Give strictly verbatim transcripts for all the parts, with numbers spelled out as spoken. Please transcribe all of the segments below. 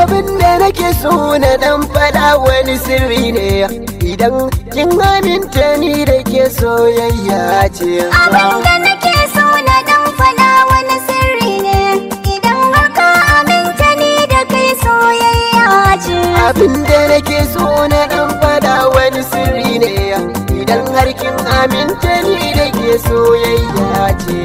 abin da nake so na dan faɗa wani sirri ne, idan kin aminta ni da ke soyayya ce. Abin da nake so na dan faɗa wani sirri ne, idan har ka aminta ni da kai soyayya ce. Abin da nake so na dan faɗa wani sirri ne, idan har kin aminta ni da ke soyayya ce.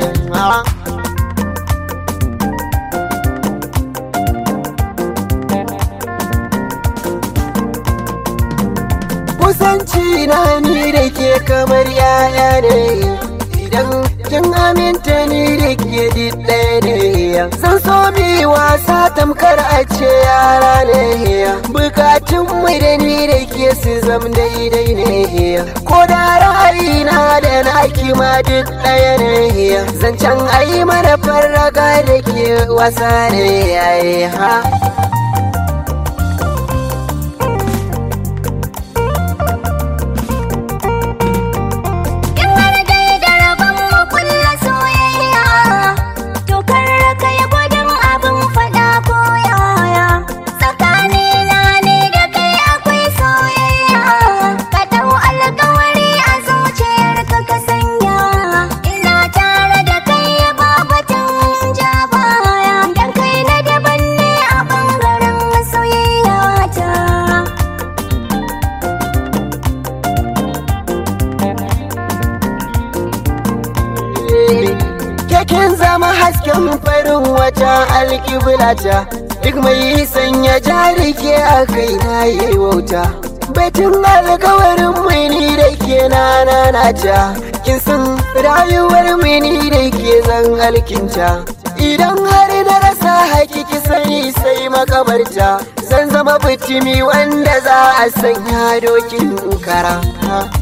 Kusanci na ni da ke kamar yaya ne, idan kin aminta ni da ke ɗaya ne. Zan so mi wasa tamkar a ce yara ne, bukatun mu da ni da ke su zam daidai ne. Ko da ra'ayina da naki ma duk ɗaya ne, zancen ai mana farraga da ke wasa ne yayi ha. Kin zama hasken farin wata alƙiblata, duk mai sanya jarike a kai na yi wauta. Baitin alkawarin mini da ke nanata, kin san rayuwar mini da ke zan alkinta. Idan har na rasa hakiki sani sai makabarta, zan zama bitimi wanda za a sanya dokin kara.